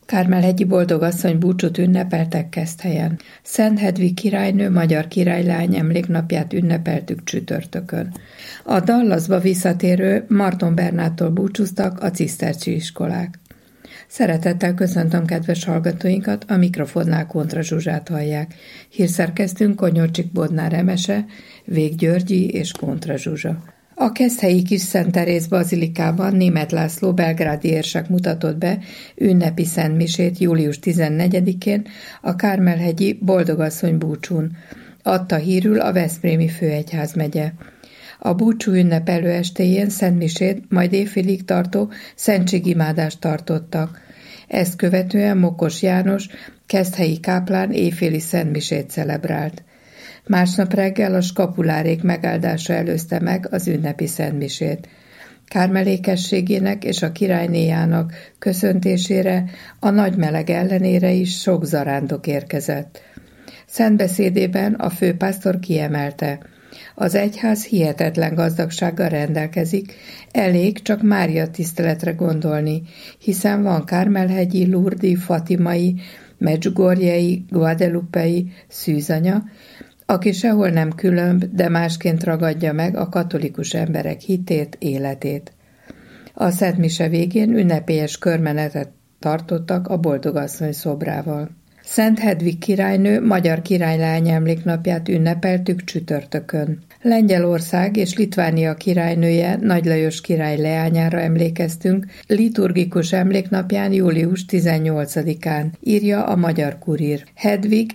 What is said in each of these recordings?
Kármel-hegyi boldogasszony búcsút ünnepeltek Keszthelyen. Szent Hedvig királynő magyar királylány emléknapját ünnepeltük csütörtökön. A Dallasba visszatérő Marton Bernától búcsúztak a ciszterci iskolák. Szeretettel köszöntöm kedves hallgatóinkat, a mikrofonnál Kontra Zsuzsát hallják. Hírszerkesztőnk Konyorcsik Bodnár Emese, Vég Györgyi és Kontra Zsuzsa. A keszthelyi Kis Szent Teréz bazilikában Németh László belgrádi érsek mutatott be ünnepi szentmisét július 14-én a Kármel-hegyi Boldogasszony búcsún. Adta hírül a Veszprémi főegyházmegye. A búcsú ünnep előestéjén szentmisét, majd éjfélig tartó szentségimádást tartottak. Ezt követően Mokos János, keszthelyi káplán éjféli szentmisét celebrált. Másnap reggel a skapulárék megáldása előzte meg az ünnepi szentmisét. Kármelékességének és a királynéjának köszöntésére a nagy meleg ellenére is sok zarándok érkezett. Szentbeszédében a főpásztor kiemelte: az egyház hihetetlen gazdagsággal rendelkezik, elég csak Mária tiszteletre gondolni, hiszen van kármel-hegyi, lurdi, fatimai, medjugorjei, guadelupei szűzanya, aki sehol nem különb, de másként ragadja meg a katolikus emberek hitét, életét. A szentmise végén ünnepélyes körmenetet tartottak a Boldogasszony szobrával. Szent Hedvig királynő magyar királylány emléknapját ünnepeltük csütörtökön. Lengyelország és Litvánia királynője Nagy Lajos király leányára emlékeztünk liturgikus emléknapján július 18-án, írja a Magyar Kurír. Hedvig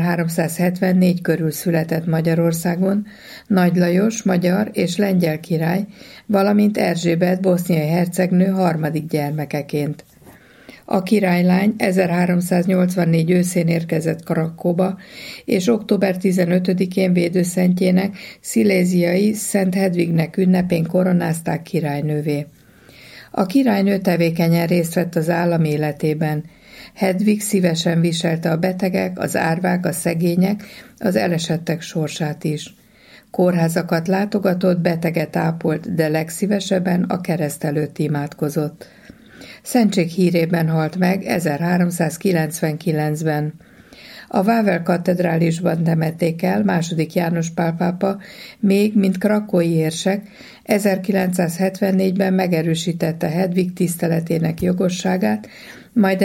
1374 körül született Magyarországon, Nagy Lajos magyar és lengyel király, valamint Erzsébet boszniai hercegnő harmadik gyermekeként. A királylány 1384 őszén érkezett Krakóba, és október 15-én védőszentjének, sziléziai Szent Hedvignek ünnepén koronázták királynővé. A királynő tevékenyen részt vett az állam életében. Hedvig szívesen viselte a betegek, az árvák, a szegények, az elesettek sorsát is. Kórházakat látogatott, beteget ápolt, de legszívesebben a kereszt előtt imádkozott. Szentség hírében halt meg 1399-ben. A Wawel katedrálisban temették el II. János Pál pápa, még mint krakói érsek 1974-ben megerősítette Hedvig tiszteletének jogosságát, majd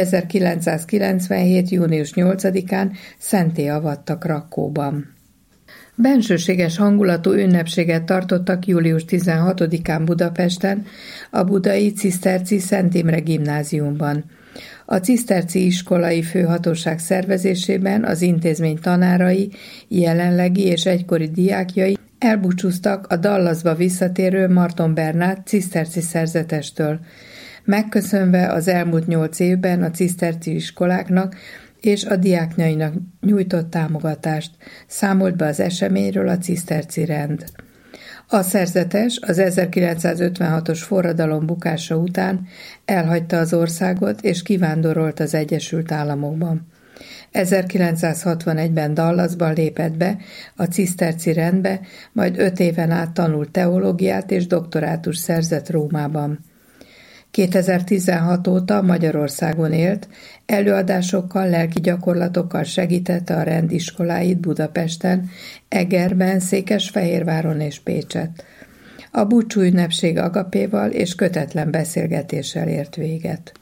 1997. június 8-án szentté avatta Krakóban. Bensőséges hangulatú ünnepséget tartottak július 16-án Budapesten, a budai Ciszterci Szent Imre gimnáziumban. A Ciszterci iskolai főhatóság szervezésében az intézmény tanárai, jelenlegi és egykori diákjai elbúcsúztak a Dallasba visszatérő Marton Bernát ciszterci szerzetestől, megköszönve az elmúlt 8 évben a ciszterci iskoláknak és a diáknyainak nyújtott támogatást, számolt be az eseményről a ciszterci rend. A szerzetes az 1956-os forradalom bukása után elhagyta az országot és kivándorolt az Egyesült Államokban. 1961-ben Dallasban lépett be a ciszterci rendbe, majd 5 éven át tanult teológiát és doktorátus szerzett Rómában. 2016 óta Magyarországon élt, előadásokkal, lelki gyakorlatokkal segítette a rendiskoláit Budapesten, Egerben, Székesfehérváron és Pécsett. A búcsú ünnepség agapéval és kötetlen beszélgetéssel ért véget.